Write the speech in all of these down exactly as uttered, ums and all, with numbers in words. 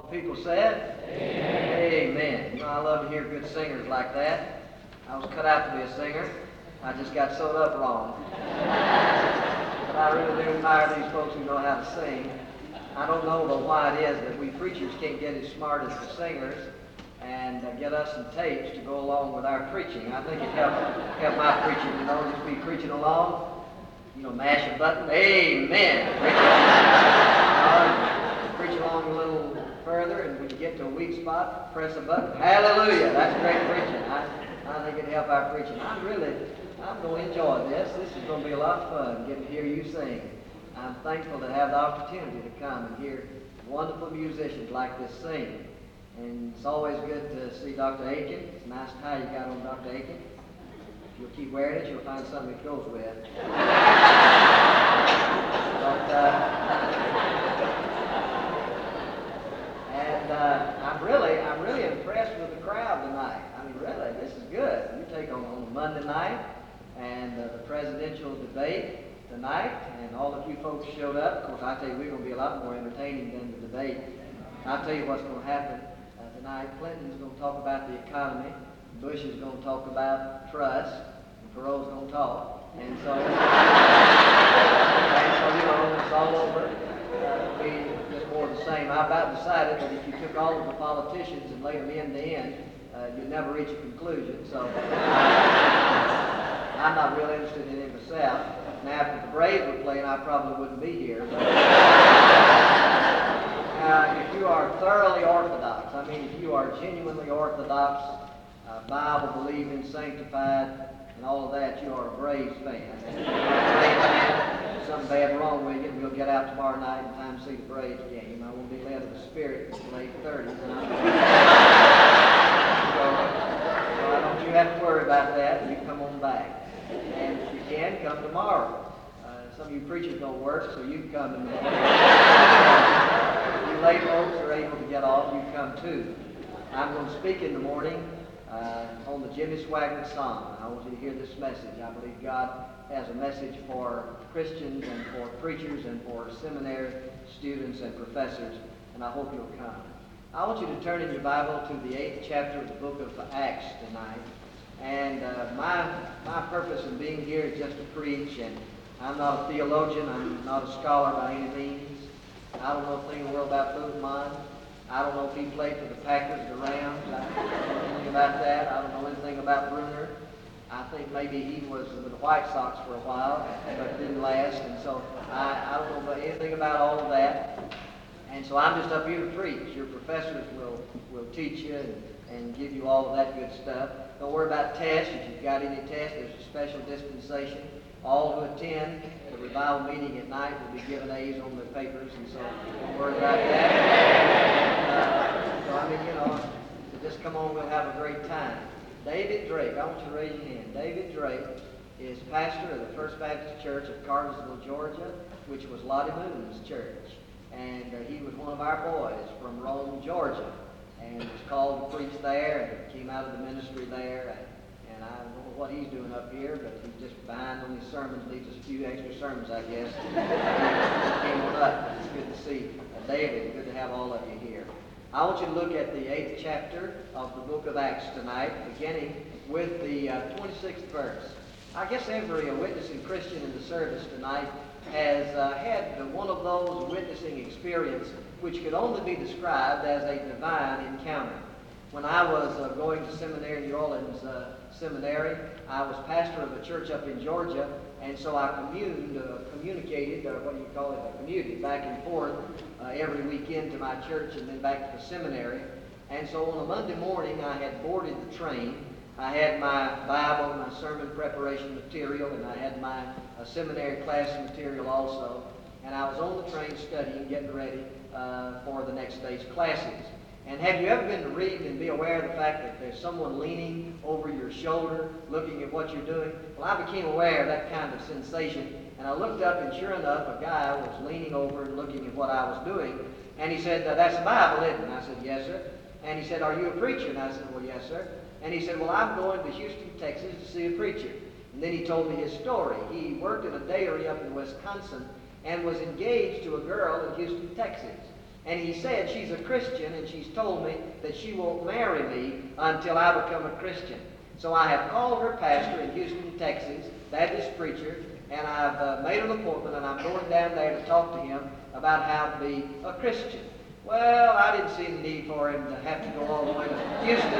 People said? Amen. Amen. You know, I love to hear good singers like that. I was cut out to be a singer. I just got sewed up wrong. But I really do admire these folks who know how to sing. I don't know though why it is that we preachers can't get as smart as the singers and uh, get us some tapes to go along with our preaching. I think it helped help my preaching, you know, just be preaching along, you know, mash a button, amen. uh, preach along a little further, and when you get to a weak spot, press a button, hallelujah. That's great preaching. I, I think it'd help our preaching. I'm really, I'm going to enjoy this. This is going to be a lot of fun, getting to hear you sing. I'm thankful to have the opportunity to come and hear wonderful musicians like this sing. And it's always good to see Doctor Aiken. It's a nice tie you got on Doctor Aiken. If you'll keep wearing it, you'll find something it goes with. but, uh, and uh, I'm really, I'm really impressed with the crowd tonight. I mean, really, this is good. You take on, on Monday night and uh, the presidential debate tonight, and all of you folks showed up. Of course, I tell you, we're going to be a lot more entertaining than the debate. I'll tell you what's going to happen uh, tonight. Clinton's going to talk about the economy. Bush is going to talk about trust. And Perot's going to talk. And so, and so you know, it's all over. Uh, it'll be just more of the same. I about decided that if you took all of the politicians and laid them end to end, uh, you'd never reach a conclusion. So I'm not real interested in it myself. Now, if the Braves were playing, I probably wouldn't be here. But, uh, if you are thoroughly Orthodox, I mean, if you are genuinely Orthodox, uh, Bible-believing, sanctified, and all of that, you are a Braves fan. And if you're a Braves fan, something bad wrong with you, and we'll get out tomorrow night in time to see the Braves game. I won't be led of the Spirit until eight thirty. So, so uh, don't you have to worry about that. You come on back. And if you can, come tomorrow. Uh, some of you preachers don't work, so you can come in the morning. If you lay folks are able to get off, you can come too. I'm going to speak in the morning uh, on the Jimmy Swaggart song. I want you to hear this message. I believe God has a message for Christians and for preachers and for seminary students and professors, and I hope you'll come. I want you to turn in your Bible to the eighth chapter of the book of Acts tonight. And uh, my my purpose in being here is just to preach, and I'm not a theologian, I'm not a scholar by any means. I don't know a thing in the world about Bootman. I don't know if he played for the Packers, the Rams. I don't know anything about that. I don't know anything about Bruner. I think maybe he was with the White Sox for a while, but it didn't last, and so I, I don't know about anything about all of that. And so I'm just up here to preach. Your professors will, will teach you and, and give you all of that good stuff. Don't worry about tests. If you've got any tests, there's a special dispensation. All who attend the revival meeting at night will be given A's on their papers, and so don't worry about that. Uh, so, I mean, you know, so just come on, we'll have a great time. David Drake, I want you to raise your hand. David Drake is pastor of the First Baptist Church of Cartersville, Georgia, which was Lottie Moon's church. And uh, he was one of our boys from Rome, Georgia, and was called to preach there, and came out of the ministry there. And, and I don't know what he's doing up here, but he's just behind on his sermons, needs a few extra sermons, I guess. He came on up. It's good to see uh, David. Good to have all of you here. I want you to look at the eighth chapter of the book of Acts tonight, beginning with the uh, twenty-sixth verse. I guess every uh, witnessing Christian in the service tonight has uh, had uh, one of those witnessing experiences which could only be described as a divine encounter. When I was uh, going to seminary, New Orleans uh, Seminary, I was pastor of a church up in Georgia, and so I communed, uh, communicated, or what do you call it, I commuted back and forth uh, every weekend to my church and then back to the seminary. And so on a Monday morning, I had boarded the train. I had my Bible, my sermon preparation material, and I had my uh, seminary class material also. And I was on the train studying, getting ready uh, for the next day's classes. And have you ever been to read and be aware of the fact that there's someone leaning over your shoulder, looking at what you're doing? Well, I became aware of that kind of sensation, and I looked up, and sure enough, a guy was leaning over and looking at what I was doing. And he said, "That's the Bible, isn't it?" And I said, "Yes, sir." And he said, "Are you a preacher?" And I said, "Well, yes, sir." And he said, "Well, I'm going to Houston, Texas to see a preacher." And then he told me his story. He worked at a dairy up in Wisconsin and was engaged to a girl in Houston, Texas. And he said, she's a Christian, and she's told me that she won't marry me until I become a Christian. So I have called her pastor in Houston, Texas, Baptist preacher, and I've uh, made an appointment, and I'm going down there to talk to him about how to be a Christian. Well, I didn't see the need for him to have to go all the way to Houston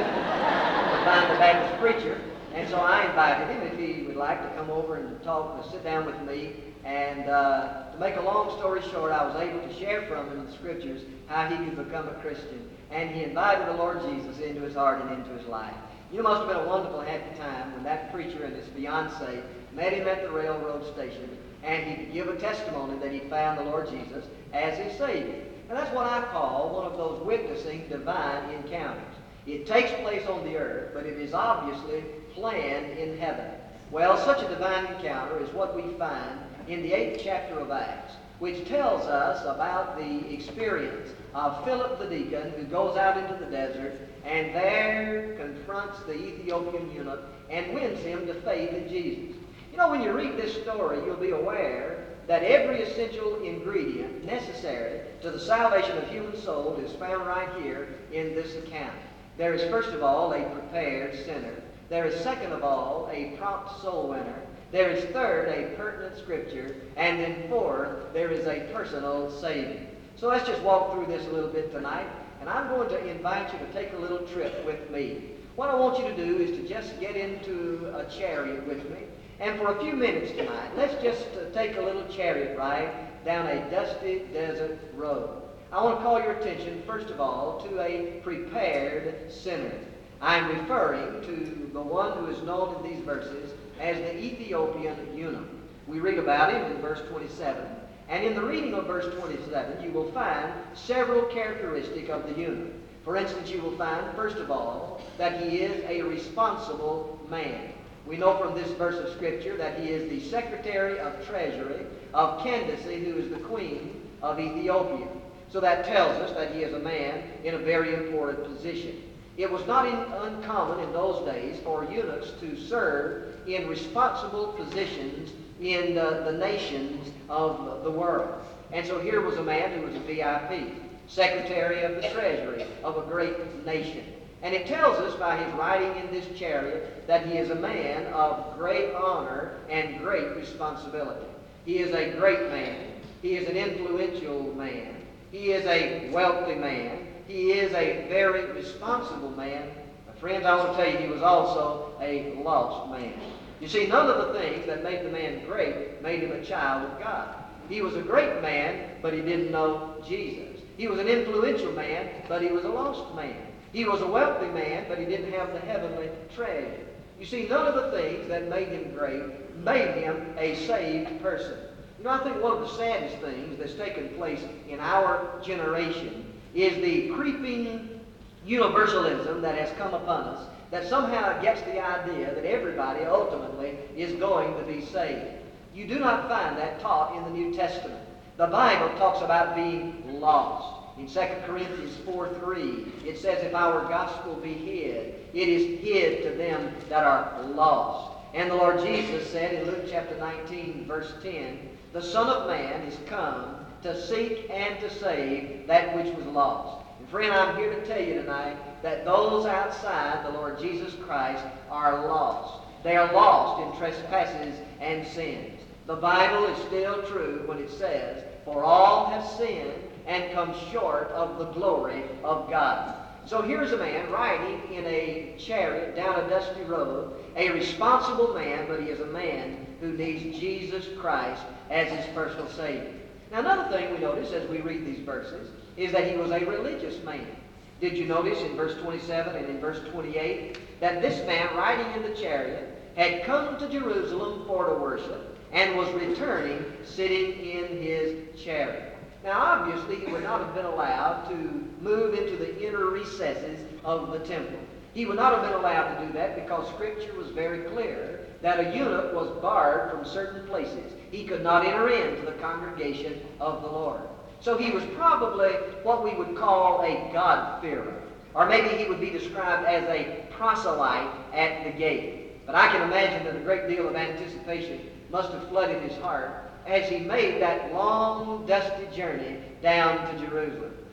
to find the Baptist preacher. And so I invited him, if he would like, to come over and talk and sit down with me. And uh, to make a long story short, I was able to share from him in the Scriptures how he could become a Christian. And he invited the Lord Jesus into his heart and into his life. You must have been a wonderful happy time when that preacher and his fiancée met him at the railroad station, and he could give a testimony that he found the Lord Jesus as his Savior. And that's what I call one of those witnessing divine encounters. It takes place on the earth, but it is obviously planned in heaven. Well, such a divine encounter is what we find in the eighth chapter of Acts, which tells us about the experience of Philip the deacon, who goes out into the desert and there confronts the Ethiopian eunuch and wins him to faith in Jesus. You know, when you read this story, you'll be aware that every essential ingredient necessary to the salvation of human soul is found right here in this account. There is, first of all, a prepared sinner. There is, second of all, a prompt soul winner. There is, third, a pertinent scripture. And then fourth, there is a personal Savior. So let's just walk through this a little bit tonight. And I'm going to invite you to take a little trip with me. What I want you to do is to just get into a chariot with me. And for a few minutes tonight, let's just uh, take a little chariot ride down a dusty desert road. I want to call your attention, first of all, to a prepared sinner. I'm referring to the one who is known in these verses as the Ethiopian eunuch. We read about him in verse twenty-seven. And in the reading of verse twenty-seven, you will find several characteristics of the eunuch. For instance, you will find, first of all, that he is a responsible man. We know from this verse of Scripture that he is the Secretary of Treasury of Candace, who is the Queen of Ethiopia. So that tells us that he is a man in a very important position. It was not in, uncommon in those days for eunuchs to serve in responsible positions in uh, the nations of the world. And so here was a man who was a V I P, Secretary of the Treasury of a great nation. And it tells us by his riding in this chariot that he is a man of great honor and great responsibility. He is a great man. He is an influential man. He is a wealthy man. He is a very responsible man. But friends, I want to tell you, he was also a lost man. You see, none of the things that made the man great made him a child of God. He was a great man, but he didn't know Jesus. He was an influential man, but he was a lost man. He was a wealthy man, but he didn't have the heavenly treasure. You see, none of the things that made him great made him a saved person. You know, I think one of the saddest things that's taken place in our generation is the creeping universalism that has come upon us, that somehow gets the idea that everybody ultimately is going to be saved. You do not find that taught in the New Testament. The Bible talks about being lost. In Second Corinthians four three, it says, if our gospel be hid, it is hid to them that are lost. And the Lord Jesus said in Luke chapter nineteen, verse ten, the Son of Man is come to seek and to save that which was lost. And friend, I'm here to tell you tonight that those outside the Lord Jesus Christ are lost. They are lost in trespasses and sins. The Bible is still true when it says, for all have sinned and come short of the glory of God. So here's a man riding in a chariot down a dusty road, a responsible man, but he is a man who needs Jesus Christ as his personal Savior. Now, another thing we notice as we read these verses is that he was a religious man. Did you notice in verse twenty-seven and in verse twenty-eight that this man riding in the chariot had come to Jerusalem for to worship and was returning sitting in his chariot? Now, obviously, he would not have been allowed to move into the inner recesses of the temple. He would not have been allowed to do that because Scripture was very clear that a eunuch was barred from certain places. He could not enter into the congregation of the Lord. So he was probably what we would call a God-fearer. Or maybe he would be described as a proselyte at the gate. But I can imagine that a great deal of anticipation must have flooded his heart as he made that long, dusty journey down to Jerusalem.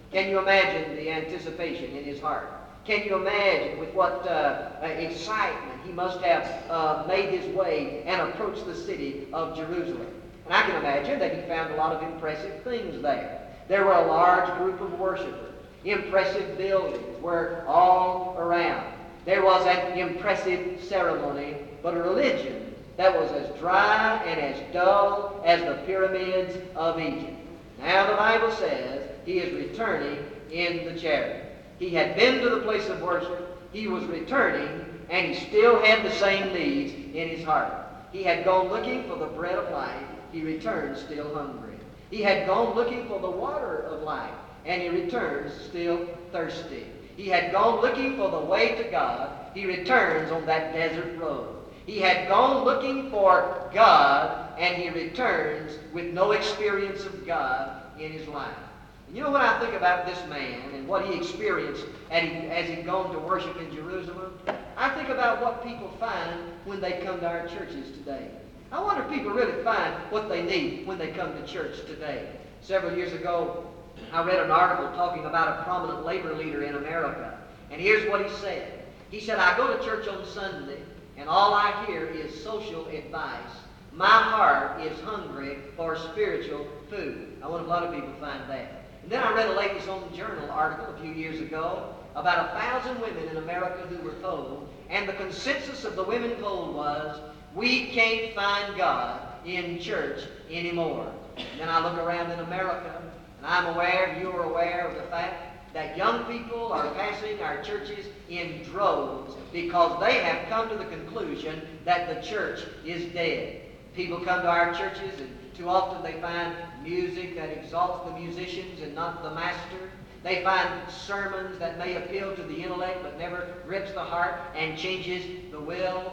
Can you imagine the anticipation in his heart? Can you imagine with what uh, uh, excitement he must have uh, made his way and approached the city of Jerusalem? And I can imagine that he found a lot of impressive things there. There were a large group of worshipers. Impressive buildings were all around. There was an impressive ceremony, but a religion that was as dry and as dull as the pyramids of Egypt. Now the Bible says he is returning in the chariot. He had been to the place of worship, he was returning, and he still had the same needs in his heart. He had gone looking for the bread of life, he returned still hungry. He had gone looking for the water of life, and he returns still thirsty. He had gone looking for the way to God, he returns on that desert road. He had gone looking for God, and he returns with no experience of God in his life. You know what I think about this man and what he experienced as he, as he'd gone to worship in Jerusalem? I think about what people find when they come to our churches today. I wonder if people really find what they need when they come to church today. Several years ago, I read an article talking about a prominent labor leader in America. And here's what he said. He said, I go to church on Sunday, and all I hear is social advice. My heart is hungry for spiritual food. I wonder if a lot of people find that. And then I read a Ladies' Home Journal article a few years ago about a thousand women in America who were polled, and the consensus of the women polled was, we can't find God in church anymore. And then I look around in America, and I'm aware, you are aware of the fact that young people are passing our churches in droves because they have come to the conclusion that the church is dead. People come to our churches, and too often they find music that exalts the musicians and not the master. They find sermons that may appeal to the intellect but never grips the heart and changes the will.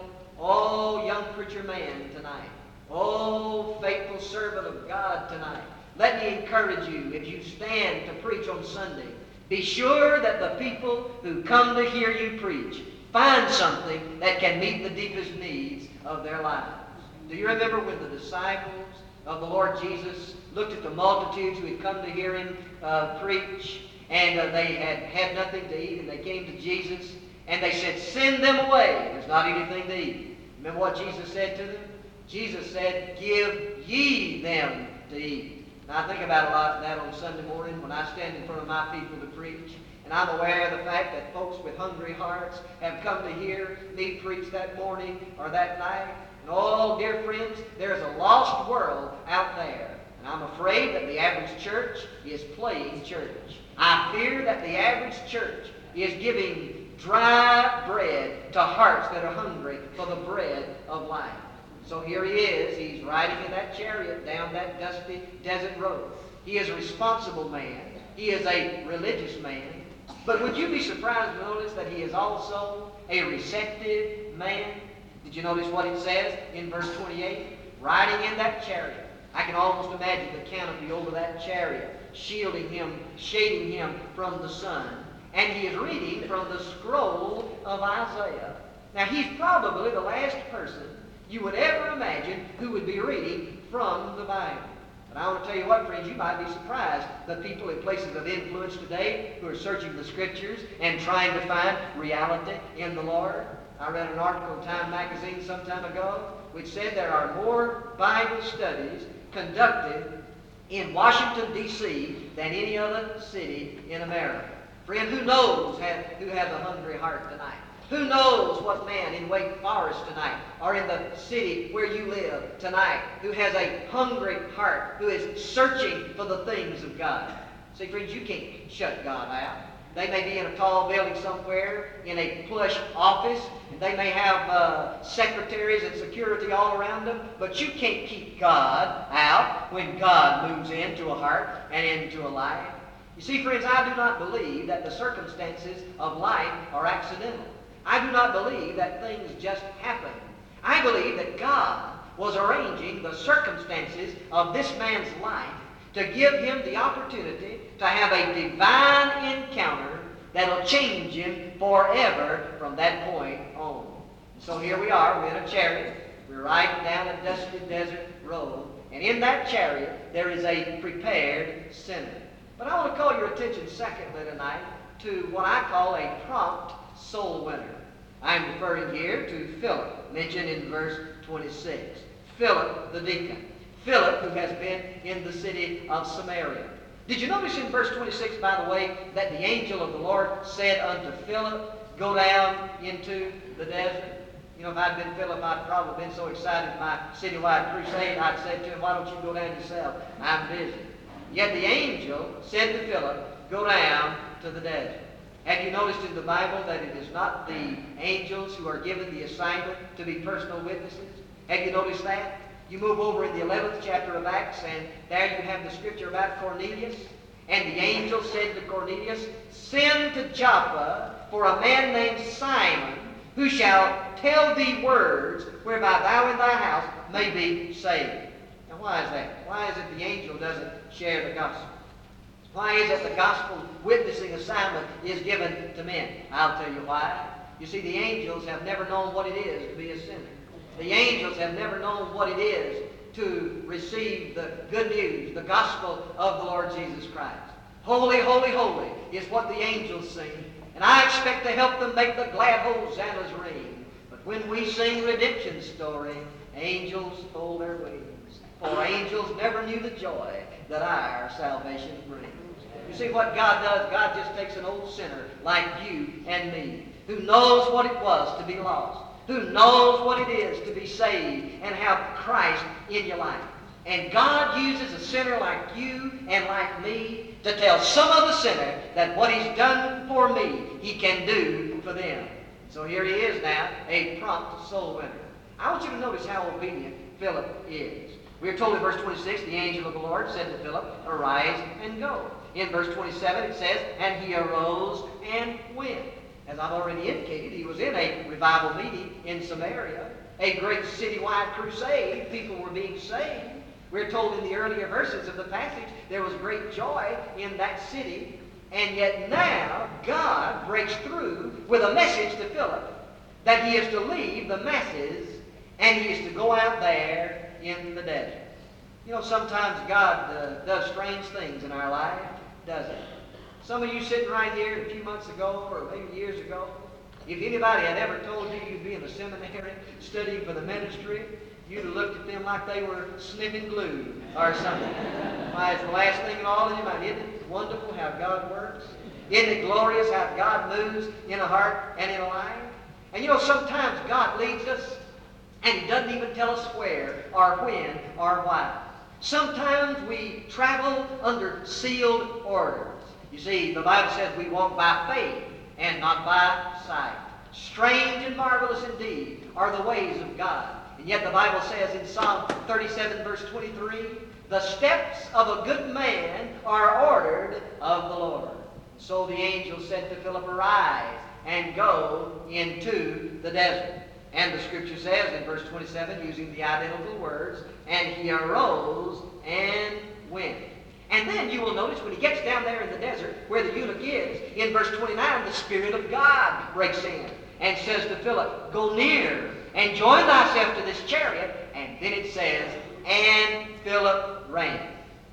Oh, young preacher man tonight. Oh, faithful servant of God tonight. Let me encourage you, if you stand to preach on Sunday, be sure that the people who come to hear you preach find something that can meet the deepest needs of their lives. Do you remember when the disciples of the Lord Jesus looked at the multitudes who had come to hear him uh, preach, and uh, they had had nothing to eat, and they came to Jesus, and they said, send them away. There's not anything to eat. Remember what Jesus said to them? Jesus said, give ye them to eat. Now I think about a lot of that on Sunday morning when I stand in front of my people to preach, and I'm aware of the fact that folks with hungry hearts have come to hear me preach that morning or that night. And oh, dear friends, there's a lost world out there. And I'm afraid that the average church is playing church. I fear that the average church is giving dry bread to hearts that are hungry for the bread of life. So here he is. He's riding in that chariot down that dusty desert road. He is a responsible man. He is a religious man. But would you be surprised to notice that he is also a receptive man? Did you notice what it says in verse twenty-eight? Riding in that chariot. I can almost imagine the canopy over that chariot, shielding him, shading him from the sun. And he is reading from the scroll of Isaiah. Now, he's probably the last person you would ever imagine who would be reading from the Bible. But I want to tell you what, friends, you might be surprised. The people in places of influence today who are searching the Scriptures and trying to find reality in the Lord. I read an article in Time magazine some time ago which said there are more Bible studies conducted in Washington, D C than any other city in America. Friend, who knows have, who has a hungry heart tonight? Who knows what man in Wake Forest tonight or in the city where you live tonight who has a hungry heart, who is searching for the things of God? See, friends, you can't shut God out. They may be in a tall building somewhere, in a plush office, and they may have uh, secretaries and security all around them, but you can't keep God out when God moves into a heart and into a life. You see, friends, I do not believe that the circumstances of life are accidental. I do not believe that things just happen. I believe that God was arranging the circumstances of this man's life to give him the opportunity to have a divine encounter that'll change him forever from that point on. And so here we are, we're in a chariot, we're riding down a dusty desert road, and in that chariot there is a prepared sinner. But I want to call your attention secondly tonight to what I call a prompt soul winner. I'm referring here to Philip, mentioned in verse twenty-six. Philip the deacon. Philip, who has been in the city of Samaria. Did you notice in verse twenty-six, by the way, that the angel of the Lord said unto Philip, go down into the desert? You know, if I'd been Philip, I'd probably been so excited in my citywide crusade, I'd said to him, why don't you go down yourself? I'm busy. Yet the angel said to Philip, go down to the desert. Have you noticed in the Bible that it is not the angels who are given the assignment to be personal witnesses? Have you noticed that? You move over in the eleventh chapter of Acts, and there you have the scripture about Cornelius. And the angel said to Cornelius, send to Joppa for a man named Simon, who shall tell thee words whereby thou and thy house may be saved. Now why is that? Why is it the angel doesn't share the gospel? Why is it the gospel witnessing assignment is given to men? I'll tell you why. You see, the angels have never known what it is to be a sinner. The angels have never known what it is to receive the good news, the gospel of the Lord Jesus Christ. Holy, holy, holy is what the angels sing. And I expect to help them make the glad hosannas ring. But when we sing redemption story, angels fold their wings. For angels never knew the joy that our salvation brings. You see what God does? God just takes an old sinner like you and me, who knows what it was to be lost, who knows what it is to be saved and have Christ in your life. And God uses a sinner like you and like me to tell some other sinner that what He's done for me, He can do for them. So here he is now, a prompt soul winner. I want you to notice how obedient Philip is. We are told in verse twenty-six, the angel of the Lord said to Philip, arise and go. In verse twenty-seven it says, and he arose and went. As I've already indicated, he was in a revival meeting in Samaria, a great citywide crusade. People were being saved. We're told in the earlier verses of the passage there was great joy in that city. And yet now God breaks through with a message to Philip that he is to leave the masses and he is to go out there in the desert. You know, sometimes God uh, does strange things in our life, doesn't he? Some of you sitting right here a few months ago or maybe years ago, if anybody had ever told you you'd be in the seminary studying for the ministry, you'd have looked at them like they were sniffing glue or something. Why, it's the last thing in all of your mind. Isn't it wonderful how God works? Isn't it glorious how God moves in a heart and in a life? And you know, sometimes God leads us and He doesn't even tell us where or when or why. Sometimes we travel under sealed orders. You see, the Bible says we walk by faith and not by sight. Strange and marvelous indeed are the ways of God. And yet the Bible says in Psalm thirty-seven, verse twenty-three, the steps of a good man are ordered of the Lord. So the angel said to Philip, arise and go into the desert. And the scripture says in verse twenty-seven, using the identical words, and he arose and went. And then you will notice when he gets down there in the desert where the eunuch is, in verse twenty-nine, the Spirit of God breaks in and says to Philip, go near and join thyself to this chariot. And then it says, and Philip ran.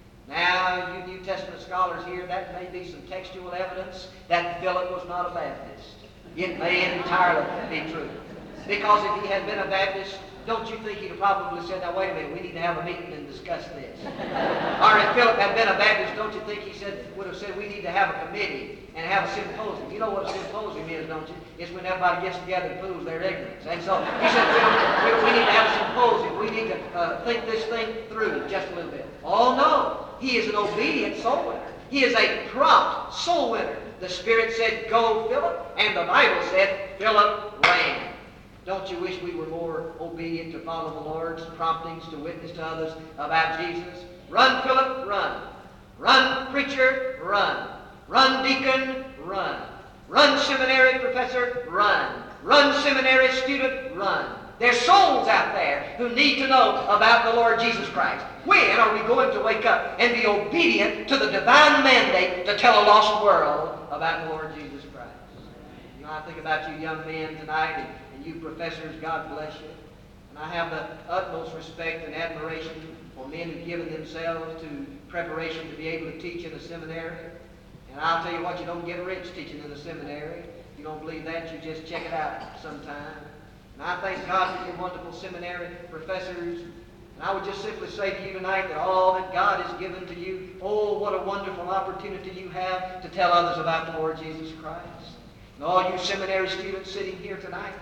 Now, you New Testament scholars here, that may be some textual evidence that Philip was not a Baptist. It may entirely be true. Because if he had been a Baptist, don't you think he'd have probably said, now wait a minute, we need to have a meeting and discuss this. Or if Philip had been a Baptist, don't you think he said would have said, we need to have a committee and have a symposium. You know what a symposium is, don't you? It's when everybody gets together and proves their ignorance. And so he said, we, we need to have a symposium. We need to uh, think this thing through just a little bit. Oh no, he is an obedient soul winner. He is a prompt soul winner. The Spirit said, go, Philip, and the Bible said, Philip ran. Don't you wish we were more obedient to follow the Lord's promptings to witness to others about Jesus? Run, Philip, run. Run, preacher, run. Run, deacon, run. Run, seminary professor, run. Run, seminary student, run. There's souls out there who need to know about the Lord Jesus Christ. When are we going to wake up and be obedient to the divine mandate to tell a lost world about the Lord Jesus Christ? You know, I think about you young men tonight, and, and you professors, God bless you. And I have the utmost respect and admiration for for men who've given themselves to preparation to be able to teach in a seminary. And I'll tell you what, you don't get rich teaching in a seminary. If you don't believe that, you just check it out sometime. And I thank God for your wonderful seminary professors. And I would just simply say to you tonight that all that God has given to you, oh, what a wonderful opportunity you have to tell others about the Lord Jesus Christ. And all you seminary students sitting here tonight,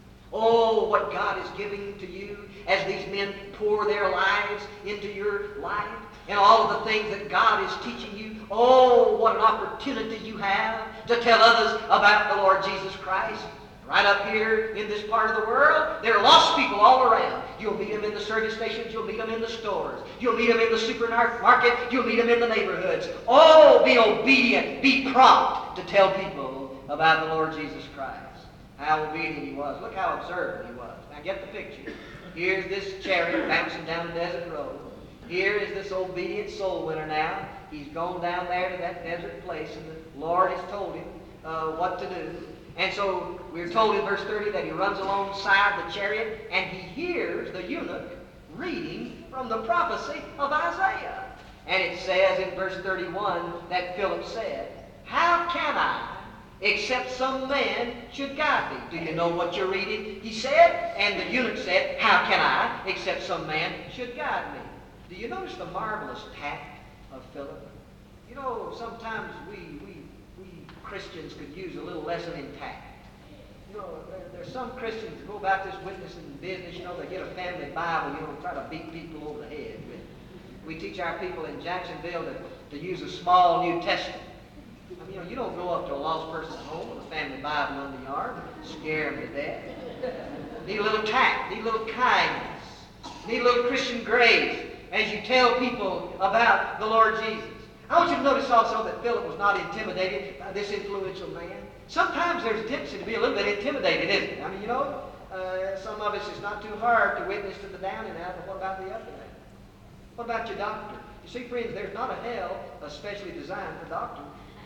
oh, what God is giving to you as these men pour their lives into your life and all of the things that God is teaching you. Oh, what an opportunity you have to tell others about the Lord Jesus Christ. Right up here in this part of the world, there are lost people all around. You'll meet them in the service stations. You'll meet them in the stores. You'll meet them in the supermarket. You'll meet them in the neighborhoods. Oh, be obedient. Be prompt to tell people about the Lord Jesus Christ. How obedient he was. Look how observant he was. Now get the picture. Here's this chariot bouncing down the desert road. Here is this obedient soul winner now. He's gone down there to that desert place, and the Lord has told him uh, what to do. And so we're told in verse thirty that he runs alongside the chariot, and he hears the eunuch reading from the prophecy of Isaiah. And it says in verse thirty-one that Philip said, "How can I, except some man should guide me?" Do you know what you're reading? He said, and the eunuch said, "How can I, except some man should guide me?" Do you notice the marvelous tact of Philip? You know, sometimes we, we, we Christians could use a little lesson in tact. You know, there, there's some Christians who go about this witnessing business, you know, they get a family Bible, you know, and try to beat people over the head with it. We teach our people in Jacksonville to, to use a small New Testament. I mean, you know, you don't go up to a lost person's home with a family Bible under the arm and scare them to death. Need a little tact, need a little kindness, need a little Christian grace as you tell people about the Lord Jesus. I want you to notice also that Philip was not intimidated by this influential man. Sometimes there's a tendency to be a little bit intimidated, isn't it? I mean, you know, uh, some of us, it's not too hard to witness to the down and out, but what about the up and out? What about your doctor? You see, friends, there's not a hell especially designed for doctors.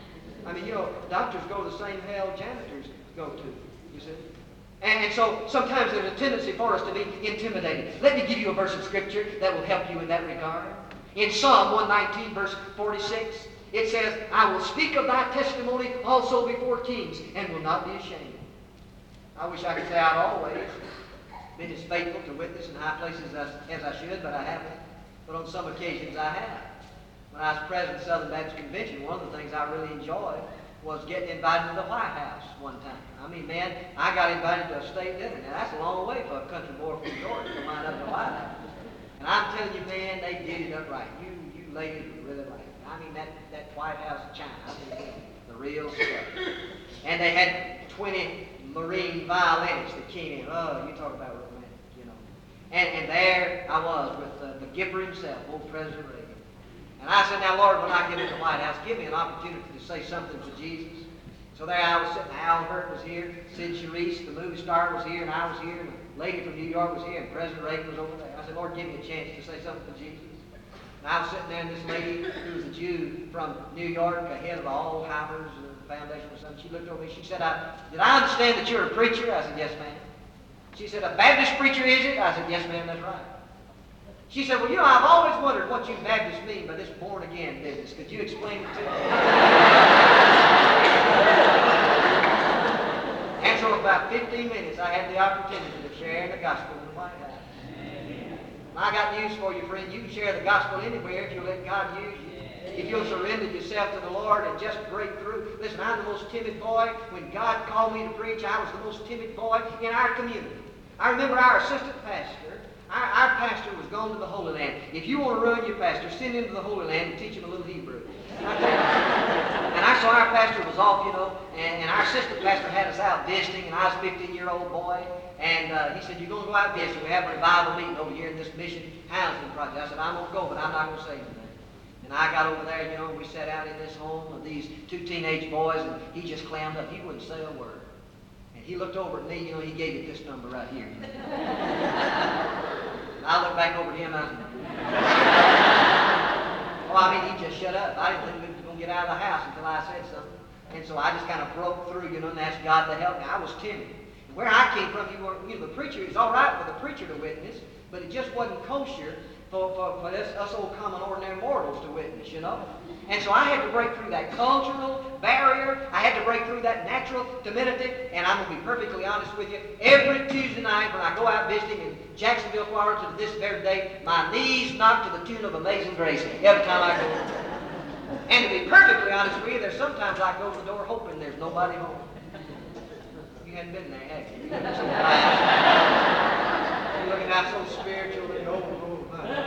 I mean, you know, doctors go to the same hell janitors go to, you see. And, and so sometimes there's a tendency for us to be intimidated. Let me give you a verse of Scripture that will help you in that regard. In Psalm one nineteen, verse forty-six, it says, "I will speak of thy testimony also before kings, and will not be ashamed." I wish I could say I'd always been as faithful to witness in high places as, as I should, but I haven't. But on some occasions I have. When I was president of Southern Baptist Convention, one of the things I really enjoyed was getting invited to the White House one time. I mean, man, I got invited to a state dinner. Now, that's a long way for a country boy from Georgia to line up to the White House. And I'm telling you, man, they did it up right. You you ladies were really right. I mean, that, that White House China, I mean, the real stuff. And they had twenty Marine violinists that came in. Oh, you talk about romantic, you know. And, and there I was with uh, the Gipper himself, old President Reagan. And I said, "Now, Lord, when I get into the White House, give me an opportunity to say something for Jesus." So there I was sitting, Al Hurt was here, Sid Charisse, the movie star, was here, and I was here, and a lady from New York was here, and President Reagan was over there. I said, "Lord, give me a chance to say something for Jesus." And I was sitting there, and this lady, who was a Jew from New York, a head of the Alzheimer's Foundation or something, she looked over me, she said, I, "Did I understand that you're a preacher?" I said, "Yes, ma'am." She said, "A Baptist preacher, is it?" I said, "Yes, ma'am, that's right." She said, "Well, you know, I've always wondered what you Baptists mean by this born-again business. Could you explain it to me?" And so about fifteen minutes, I had the opportunity to share the gospel in the White House. Amen. I got news for you, friend. You can share the gospel anywhere if you let God use you. If you'll surrender yourself to the Lord and just break through. Listen, I'm the most timid boy. When God called me to preach, I was the most timid boy in our community. I remember our assistant pastor, our, our pastor was gone to the Holy Land. If you want to ruin your pastor, send him to the Holy Land and teach him a little Hebrew. And I saw our pastor was off, you know, and, and our assistant pastor had us out visiting, and I was a fifteen-year-old boy, and uh, he said, "You're going to go out visiting. We have a revival meeting over here in this mission housing project." I said, "I'm going to go, but I'm not going to say anything." And I got over there, you know, and we sat out in this home of these two teenage boys, and he just clammed up. He wouldn't say a word. And he looked over at me, you know, he gave it this number right here. And I looked back over at him, and I said, "Oh, I mean, he just shut up. I didn't think we were going to get out of the house until I said something." And so I just kind of broke through, you know, and asked God to help me. I was timid. And where I came from, you, were, you know, the preacher, it's all right for the preacher to witness, but it just wasn't kosher for, for, for us, us old common ordinary mortals to witness, you know. And so I had to break through that cultural barrier. I had to break through that natural timidity. And I'm going to be perfectly honest with you. Every Tuesday night when I go out visiting in Jacksonville, Florida, to this very day, my knees knock to the tune of Amazing Grace every time I go. And to be perfectly honest with you, there's sometimes I go to the door hoping there's nobody home. You hadn't been there, have you? You're looking so nice. You're looking out so spiritual and old, old,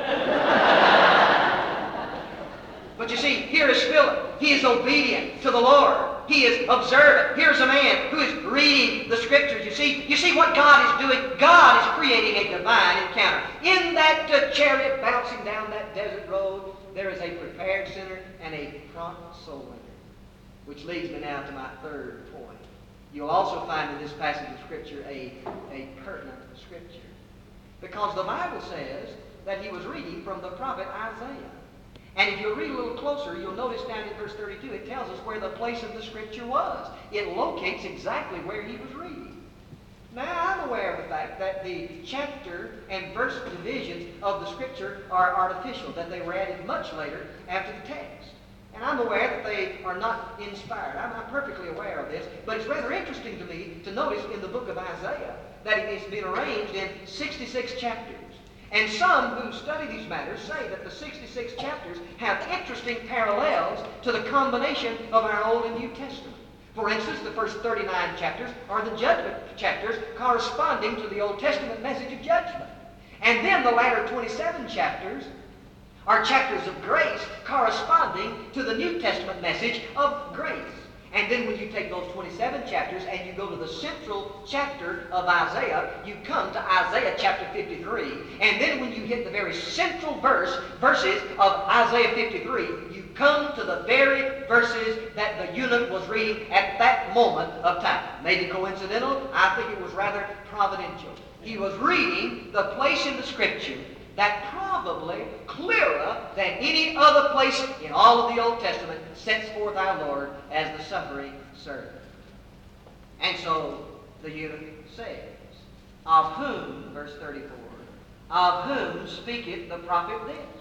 But you see, here is Philip. He is obedient to the Lord. He is observant. Here's a man who is reading the Scriptures. You see, you see what God is doing? God is creating a divine encounter. In that uh, chariot bouncing down that desert road, there is a prepared sinner and a prompt soul winner. Which leads me now to my third point. You'll also find in this passage of Scripture a, a pertinent Scripture. Because the Bible says that he was reading from the prophet Isaiah. And if you'll read a little closer, you'll notice down in verse thirty-two, it tells us where the place of the Scripture was. It locates exactly where he was reading. Now, I'm aware of the fact that the chapter and verse divisions of the Scripture are artificial, that they were added much later after the text. And I'm aware that they are not inspired. I'm, I'm perfectly aware of this. But it's rather interesting to me to notice in the book of Isaiah that it has been arranged in sixty-six chapters. And some who study these matters say that the sixty-six chapters have interesting parallels to the combination of our Old and New Testament. For instance, the first thirty-nine chapters are the judgment chapters corresponding to the Old Testament message of judgment. And then the latter twenty-seven chapters are chapters of grace corresponding to the New Testament message of grace. And then when you take those twenty-seven chapters and you go to the central chapter of Isaiah, you come to Isaiah chapter fifty-three. And then when you hit the very central verse, verses of Isaiah fifty-three, you come to the very verses that the eunuch was reading at that moment of time. Maybe coincidental. I think it was rather providential. He was reading the place in the Scripture that probably clearer than any other place in all of the Old Testament sets forth our Lord as the suffering servant. And so the eunuch says, of whom, verse thirty-four, of whom speaketh the prophet this?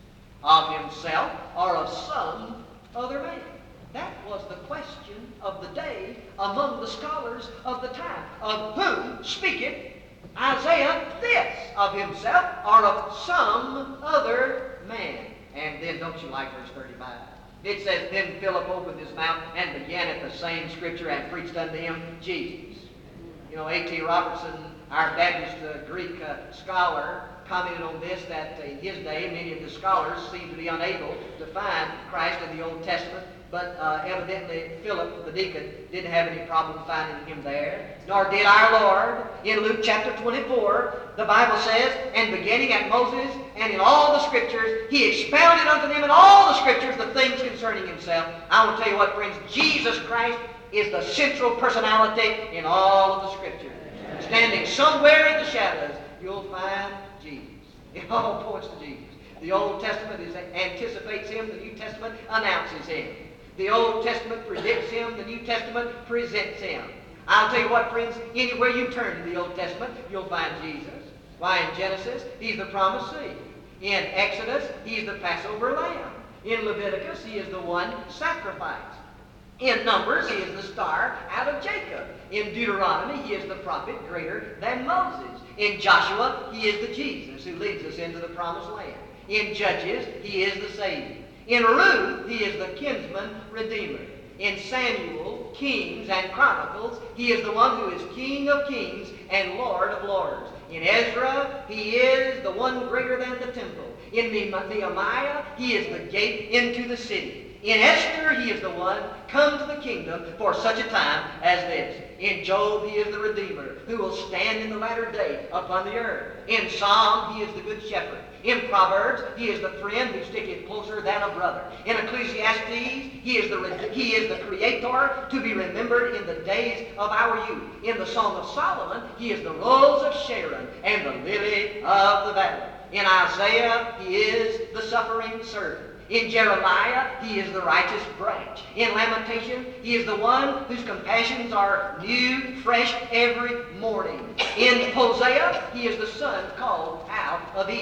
Of himself or of some other man? That was the question of the day among the scholars of the time. Of whom speaketh Isaiah this? Of himself or of some other man? And then don't you like verse thirty-five? It says, then Philip opened his mouth and began at the same Scripture and preached unto him Jesus. You know, A T Robertson, our Baptist uh, Greek uh, scholar, commented on this, that uh, in his day many of the scholars seemed to be unable to find Christ in the Old Testament. But uh, evidently Philip, the deacon, didn't have any problem finding him there. Nor did our Lord. In Luke chapter twenty-four, the Bible says, and beginning at Moses and in all the Scriptures, he expounded unto them in all the Scriptures the things concerning himself. I want to tell you what, friends, Jesus Christ is the central personality in all of the Scriptures. Standing somewhere in the shadows, you'll find Jesus. It all points to Jesus. The Old Testament is, anticipates him, the New Testament announces him. The Old Testament predicts him, the New Testament presents him. I'll tell you what, friends, anywhere you turn in the Old Testament, you'll find Jesus. Why, in Genesis, he's the promised seed. In Exodus, he's the Passover lamb. In Leviticus, he is the one sacrificed. In Numbers, he is the star out of Jacob. In Deuteronomy, he is the prophet greater than Moses. In Joshua, he is the Jesus who leads us into the promised land. In Judges, he is the Savior. In Ruth, he is the kinsman redeemer. In Samuel, Kings, and Chronicles, he is the one who is King of kings and Lord of lords. In Ezra, he is the one greater than the temple. In Nehemiah, he is the gate into the city. In Esther, he is the one come to the kingdom for such a time as this. In Job, he is the Redeemer who will stand in the latter day upon the earth. In Psalm, he is the Good Shepherd. In Proverbs, he is the friend who sticketh closer than a brother. In Ecclesiastes, he is the he is the Creator to be remembered in the days of our youth. In the Song of Solomon, he is the Rose of Sharon and the Lily of the Valley. In Isaiah, he is the suffering servant. In Jeremiah, he is the righteous branch. In Lamentation, he is the one whose compassions are new, fresh every morning. In Hosea, he is the son called out of Egypt.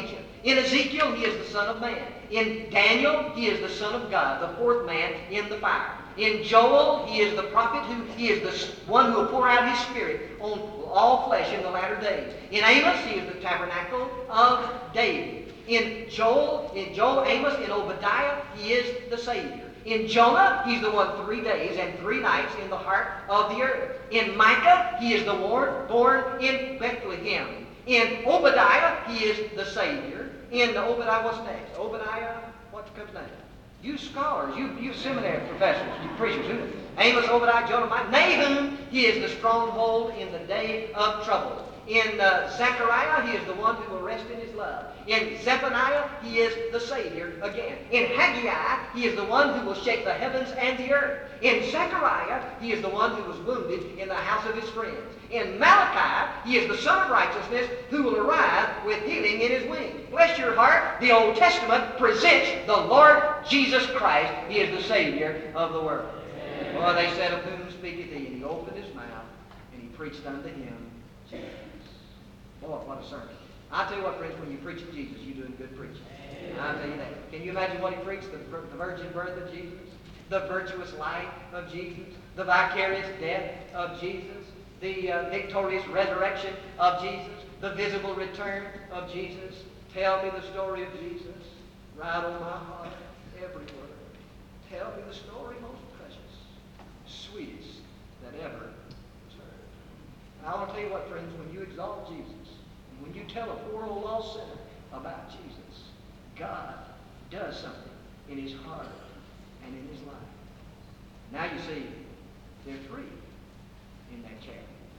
In Ezekiel, he is the Son of Man. In Daniel, he is the Son of God, the fourth man in the fire. In Joel, he is the prophet who he is the one who will pour out his Spirit on all flesh in the latter days. In Amos, he is the tabernacle of David. In Joel, in Joel, Amos, in Obadiah, he is the Savior. In Jonah, he's the one three days and three nights in the heart of the earth. In Micah, he is the one born in Bethlehem. In Obadiah, he is the Savior. In Obadiah, what's next? Obadiah, what comes next? You scholars, you, you seminary professors, you preachers, who? Amos, Obadiah, Jonah, Micah. Nahum, he is the stronghold in the day of trouble. In uh, Zechariah, he is the one who will rest in his love. In Zephaniah, he is the Savior again. In Haggai, he is the one who will shake the heavens and the earth. In Zechariah, he is the one who was wounded in the house of his friends. In Malachi, he is the Son of Righteousness who will arrive with healing in his wings. Bless your heart, the Old Testament presents the Lord Jesus Christ. He is the Savior of the world. Well, they said, of whom speaketh he? And he opened his mouth, and he preached unto him Jesus. Boy, what a sermon. I tell you what, friends, when you preach Jesus, you're doing good preaching. I tell you that. Can you imagine what he preached? The, the virgin birth of Jesus, the virtuous life of Jesus, the vicarious death of Jesus, the uh, victorious resurrection of Jesus, the visible return of Jesus. Tell me the story of Jesus, right on my heart, every word. Tell me the story most precious, sweetest that ever was heard. I want to tell you what, friends, when you exalt Jesus, and when you tell a poor old lost sinner about Jesus, God does something in his heart and in his life. Now you see, there are three in that chapter.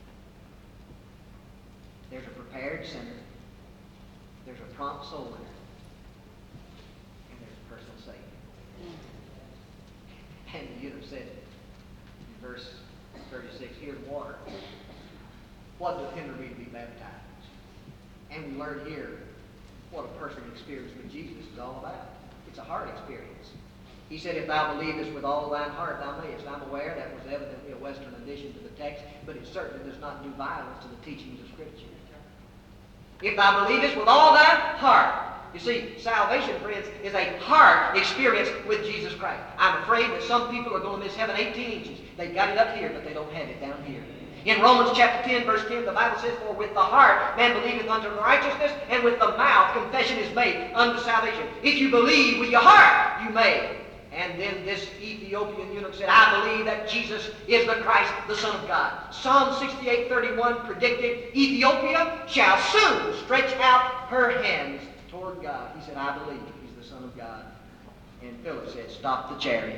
There's a prepared sinner, there's a prompt soul winner, and there's a personal Savior. And you'd have said in verse thirty-six, here's water. What does hinder me to be baptized? And we learn here what a personal experience with Jesus is all about. It's a heart experience. He said, if thou believest with all thine heart, thou mayest. I'm aware that was evidently a Western addition to the text, but it certainly does not do violence to the teachings of Scripture. If thou believest with all thine heart. You see, salvation, friends, is a heart experience with Jesus Christ. I'm afraid that some people are going to miss heaven eighteen inches. They've got it up here, but they don't have it down here. In Romans chapter ten, verse ten, the Bible says, for with the heart man believeth unto righteousness, and with the mouth confession is made unto salvation. If you believe with your heart, you may. And then this Ethiopian eunuch said, I believe that Jesus is the Christ, the Son of God. Psalm sixty-eight thirty-one predicted, Ethiopia shall soon stretch out her hands toward God. He said, I believe he's the Son of God. And Philip said, stop the chariot.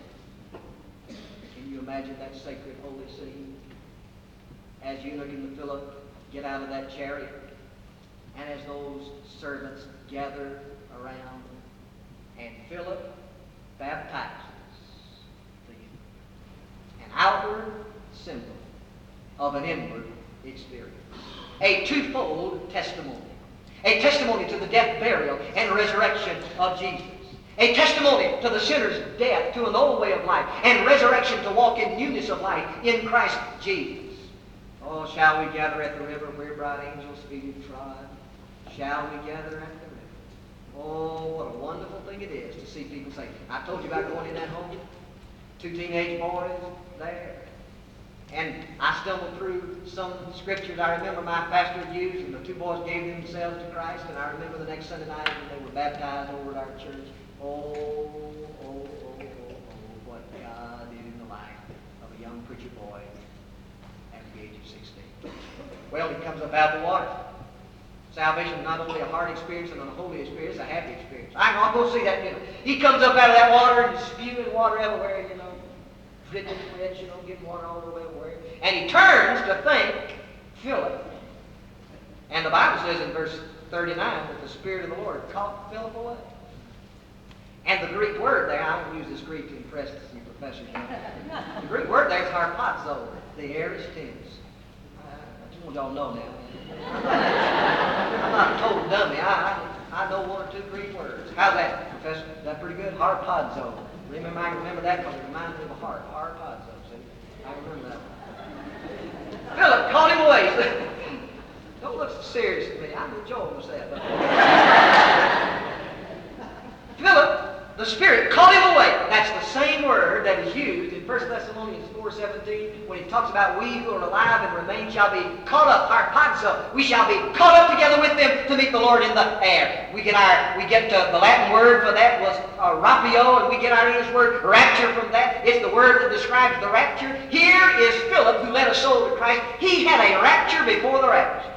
Can you imagine that sacred holy scene? As eunuch and Philip get out of that chariot, and as those servants gather around, and Philip baptizes the eunuch. An outward symbol of an inward experience. A twofold testimony. A testimony to the death, burial, and resurrection of Jesus. A testimony to the sinner's death to an old way of life, and resurrection to walk in newness of life in Christ Jesus. Oh, shall we gather at the river where bright angels feed and trod? Shall we gather at the river? Oh, what a wonderful thing it is to see people say, I told you about going in that home. Two teenage boys there. And I stumbled through some scriptures I remember my pastor had used, and the two boys gave themselves to Christ, and I remember the next Sunday night when they were baptized over at our church. Oh, oh, oh, oh, oh, what God did in the life of a young preacher boy at the age of sixteen. Well, he comes up out of the water. Salvation is not only a heart experience and a holy experience, it's a happy experience. I can go see that, you know. He comes up out of that water and spewing water everywhere, you know. Dripping wet, you know, getting water all the way everywhere. And he turns to thank Philip. And the Bible says in verse thirty-nine that the Spirit of the Lord caught Philip away. And the Greek word there, I don't use this Greek to impress you professors. The Greek word there is harpazo, the aorist tense. I just want y'all to know now. I'm not, I'm not a total dummy. I, I, I know one or two Greek words. How's that, Professor? Is that pretty good? Harpazo. Remember, I can remember that because it reminds me of a heart. Harpazo, see? I can remember that one. Philip caught him away. Don't look so serious at me. I'm enjoying myself. The Spirit caught him away. That's the same word that is used in First Thessalonians four seventeen when he talks about we who are alive and remain shall be caught up, our padzo. We shall be caught up together with them to meet the Lord in the air. We get our, we get uh, the Latin word for that was uh, rapio, and we get our English word rapture from that. It's the word that describes the rapture. Here is Philip who led a soul to Christ. He had a rapture before the rapture.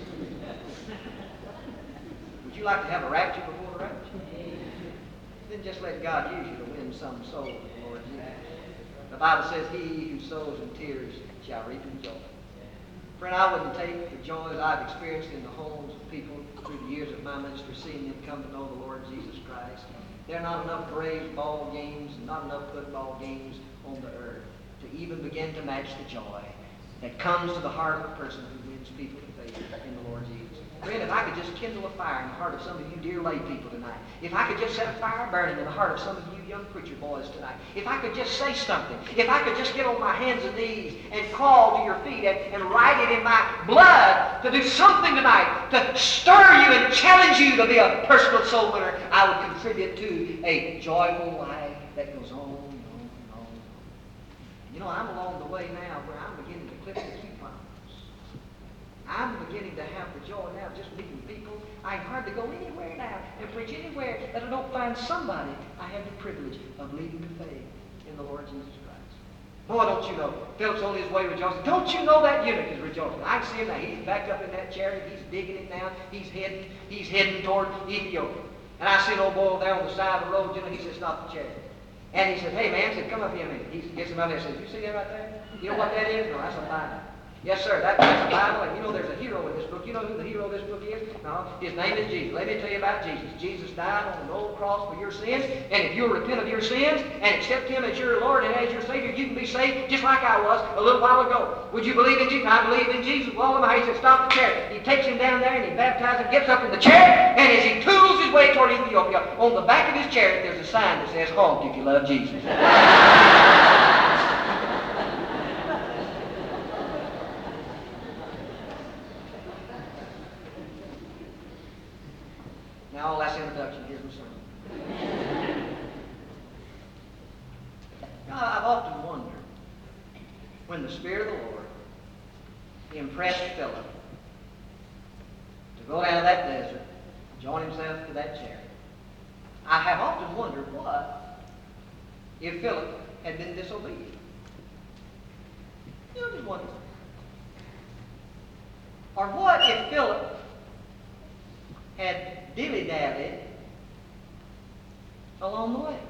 Would you like to have a rapture before the rapture? Then just let God use you to win some soul to the Lord Jesus. The Bible says, he who sows in tears shall reap in joy. Friend, I wouldn't take the joys I've experienced in the homes of people through the years of my ministry, seeing them come to know the Lord Jesus Christ. There are not enough Braves ball games, not enough football games on the earth to even begin to match the joy that comes to the heart of a person who wins people to faith in the Lord Jesus. Friend, if I could just kindle a fire in the heart of some of you dear lay people tonight, if I could just set a fire burning in the heart of some of you young preacher boys tonight, if I could just say something, if I could just get on my hands and knees and crawl to your feet and, and write it in my blood to do something tonight to stir you and challenge you to be a personal soul winner, I would contribute to a joyful life that goes on and on and on. You know, I'm along the way now where I'm beginning to clip the coupons. I'm beginning to have the joy now of just meeting people. I hardly go anywhere now and preach anywhere that I don't find somebody I have the privilege of leading to faith in the Lord Jesus Christ. Boy, don't you know, Philip's on his way rejoicing. Don't you know that eunuch is rejoicing? I can see him now. He's backed up in that chariot. He's digging it down. He's heading, he's heading toward Ethiopia. And I see an old boy there on the side of the road, you know, he said, stop the chariot. And he said, hey man, he said, come up here a minute. He gets him out there and says, you see that right there? You know what that is? No, that's a Bible. Yes, sir, that, that's a Bible, and you know there's a hero in this book. You know who the hero of this book is? No, his name is Jesus. Let me tell you about Jesus. Jesus died on the old cross for your sins, and if you'll repent of your sins and accept Him as your Lord and as your Savior, you can be saved just like I was a little while ago. Would you believe in Jesus? I believe in Jesus. Well, he said, stop the chariot. He takes him down there, and he baptizes him, gets up in the chariot, and as he tools his way toward Ethiopia, on the back of his chariot there's a sign that says, honk if you love Jesus. Now, all that's introduction. Here's my sermon. Now, I've often wondered when the Spirit of the Lord impressed Philip to go down to that desert, join himself to that chariot. I have often wondered what if Philip had been disobedient. You know, just wonder. Or what if Philip had dilly-dallied along the way?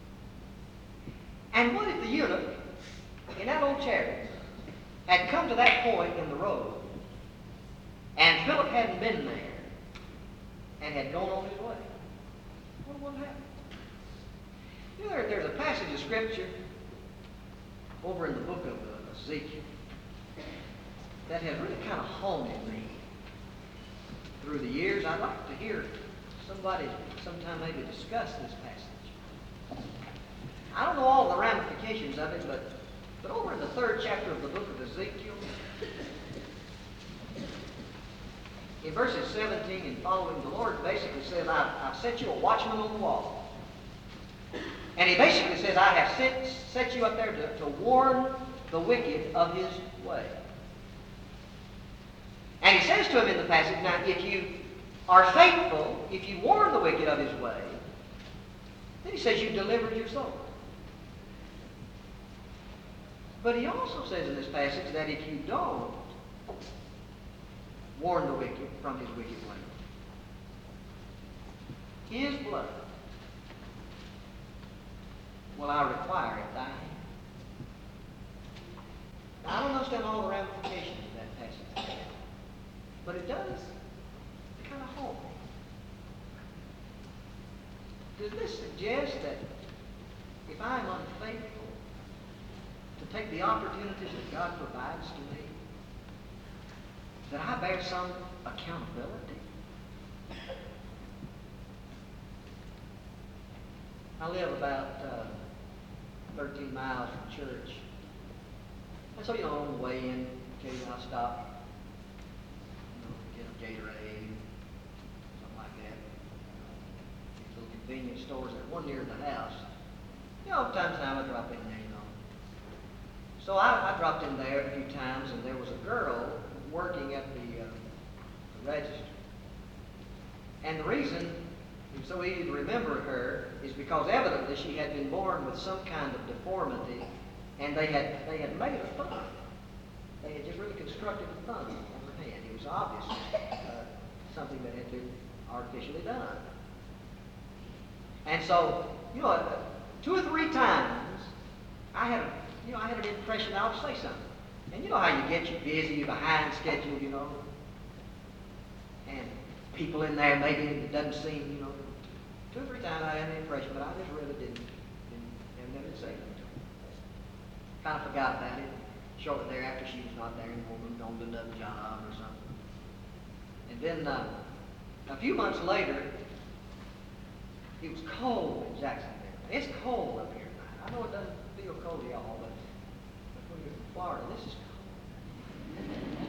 And what if the eunuch in that old chariot had come to that point in the road and Philip hadn't been there and had gone on his way? What would happen? You know, there, there's a passage of Scripture over in the book of uh, Ezekiel that has really kind of haunted me through the years. I'd like to hear somebody sometime maybe discuss this passage. I don't know all the ramifications of it, but, but over in the third chapter of the book of Ezekiel, in verses seventeen and following, the Lord basically says, I've, I've set you a watchman on the wall. And He basically says, I have set, set you up there to, to warn the wicked of his way. And He says to him in the passage, now, if you are faithful, if you warn the wicked of his way, then He says you've delivered your soul. But He also says in this passage that if you don't warn the wicked from his wicked way, His blood will I require at thy hand. Now, I don't understand all the ramifications of that passage, but it does kind of haunt me. Does this suggest that if I am unfaithful to take the opportunities that God provides to me, that I bear some accountability? I live about uh, thirteen miles from church. And so, you know, on the way in, occasionally I'll stop, you know, get a Gatorade, something like that. Get a little convenience stores. There's one near the house. You know, from time to time I drop in there, you know. So I, I dropped in there a few times, and there was a girl working at the, uh, the register. And the reason it's so easy to remember her is because evidently she had been born with some kind of deformity, and they had they had made a thumb. They had just really constructed a thumb on her hand. It was obviously uh, something that had been artificially done. And so, you know, uh, two or three times, I had, a, you know, I had an impression that I would say something. And you know how you get, you're busy, you're behind schedule, you know, and people in there, maybe it doesn't seem, you know, two or three times I had an impression, but I just really didn't, didn't, never did say anything to her. Kind of forgot about it. Shortly thereafter, she was not there anymore, moved on to another job or something. And then uh, a few months later, it was cold in Jacksonville. It's cold up here tonight. I know it doesn't feel cold to y'all, but, but when you're from Florida, this is cold.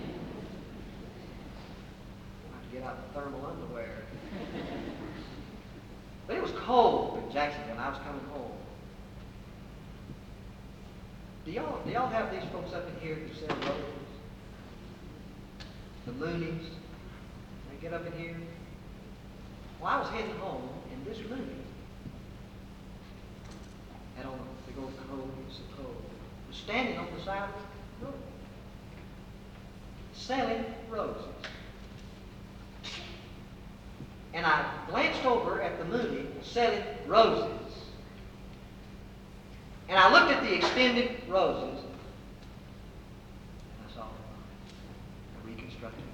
I have to get out the thermal underwear. But it was cold in Jacksonville, and I was coming home. Do y'all, do y'all have these folks up in here who sell roses? The Moonies? They get up in here? Well, I was heading home, and this Mooney had on a big old coat, it's a coat, was standing on the side of the road, selling roses. And I glanced over at the Mooney selling roses. And I looked at the extended roses, and I saw a reconstructed